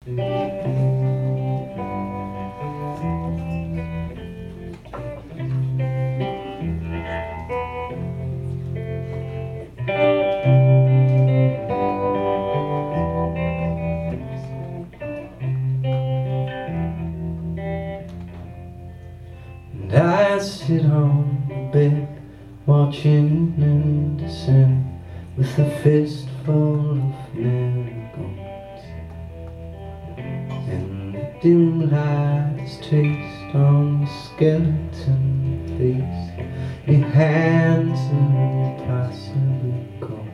And I sit on the bed watching moon descend with a fistful of marigolds, and the dim lights taste on your skeleton face. Your hands are impossibly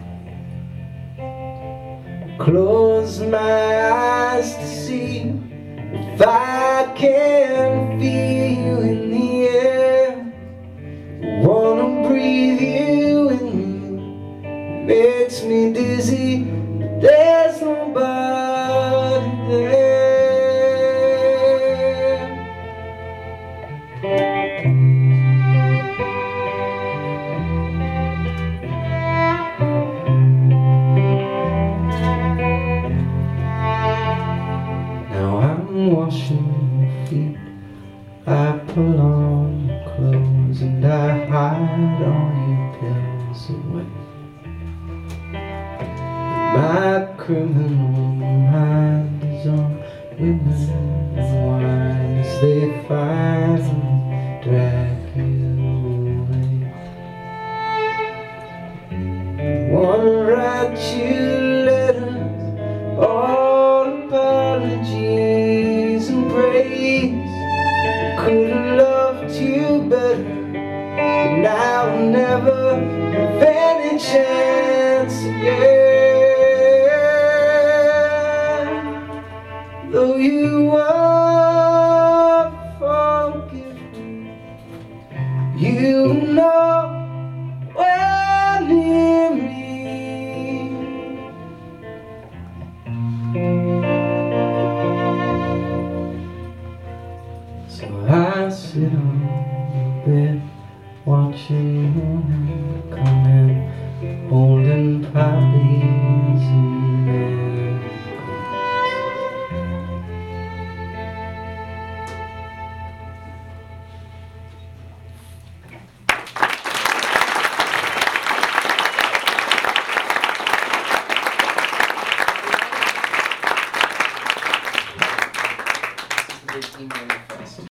cold. Close my eyes to see if I can feel you in the air. I wanna breathe you in me. It makes me dizzy, but there's nobody there. Now I'm washing your feet, I pull on your clothes, and I hide all your pills away. My criminal mind is on women and wine as they finally drag you away. Wanna write you letters, all apologies and praise. Could've loved you better, but now I'll never have any chance again. Though you were forgiven, you know we're near me. So I sit on the bed watching the morning come in, holding Poppy